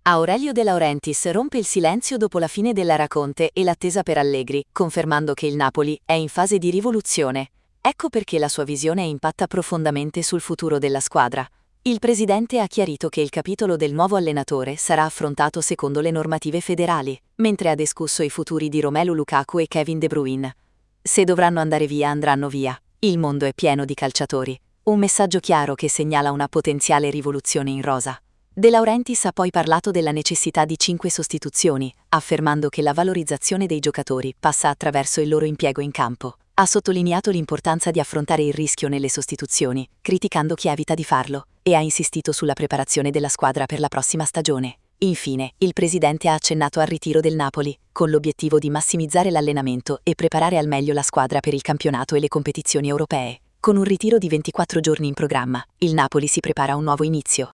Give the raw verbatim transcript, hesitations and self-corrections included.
Aurelio De Laurentiis rompe il silenzio dopo la fine della Raconte e l'attesa per Allegri, confermando che il Napoli è in fase di rivoluzione. Ecco perché la sua visione impatta profondamente sul futuro della squadra. Il presidente ha chiarito che il capitolo del nuovo allenatore sarà affrontato secondo le normative federali, mentre ha discusso i futuri di Romelu Lukaku e Kevin De Bruyne. Se dovranno andare via, andranno via. Il mondo è pieno di calciatori. Un messaggio chiaro che segnala una potenziale rivoluzione in rosa. De Laurentiis ha poi parlato della necessità di cinque sostituzioni, affermando che la valorizzazione dei giocatori passa attraverso il loro impiego in campo. Ha sottolineato l'importanza di affrontare il rischio nelle sostituzioni, criticando chi evita di farlo, e ha insistito sulla preparazione della squadra per la prossima stagione. Infine, il presidente ha accennato al ritiro del Napoli, con l'obiettivo di massimizzare l'allenamento e preparare al meglio la squadra per il campionato e le competizioni europee. Con un ritiro di ventiquattro giorni in programma, il Napoli si prepara a un nuovo inizio.